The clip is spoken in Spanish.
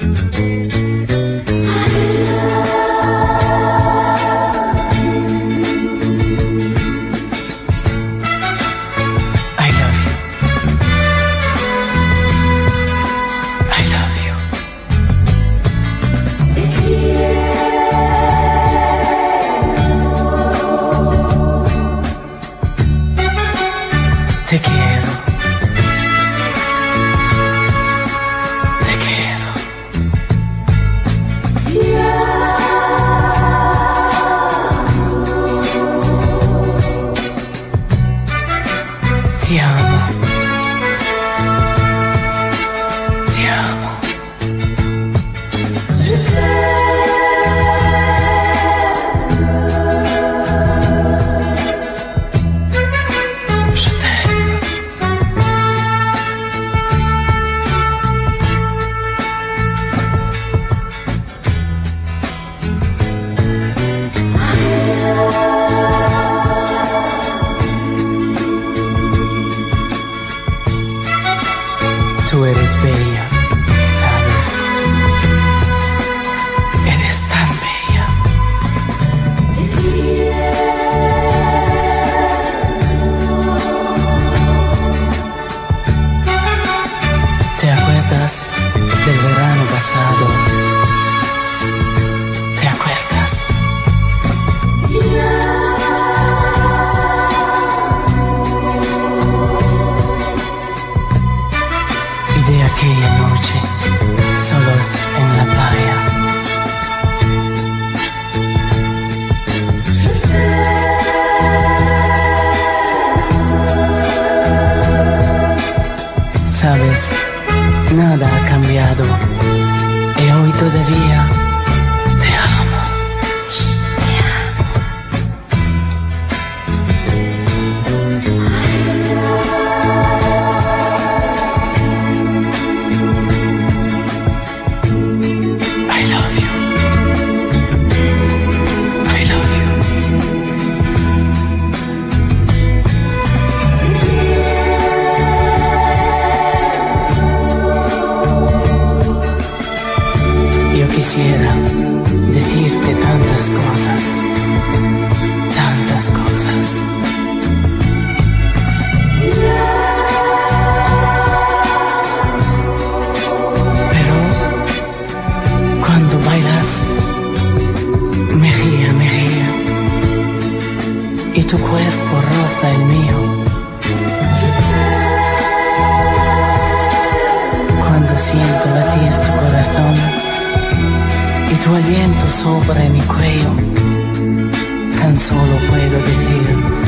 Te quiero. Te quiero. Ti amo. Ti amo. Tú eres bella, ¿sabes? Eres tan bella. ¿Te acuerdas del verano pasado? ¿Te acuerdas? De aquella noche, solos en la playa. Sabes, nada ha cambiado y hoy todavía te amo. Te amo. Yo quisiera decirte tantas cosas, pero cuando bailas, mejilla, y tu cuerpo roza el mío. Cuando siento latir tu corazón y tu aliento sobre mi cuello, tan solo puedo decir